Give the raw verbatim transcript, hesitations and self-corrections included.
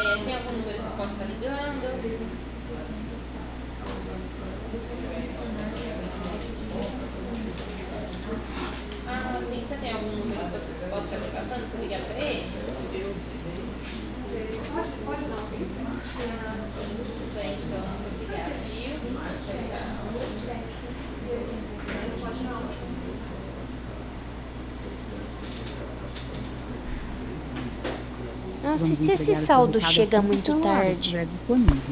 É, tem algum número que eu posso estar ligando? Ah, sim. Você tem algum número que você possa estar me passando para ligar para ele? Tudo bem, então. Muito obrigada, viu? Tchau, tchau. Nossa, e se esse saldo chega muito tarde?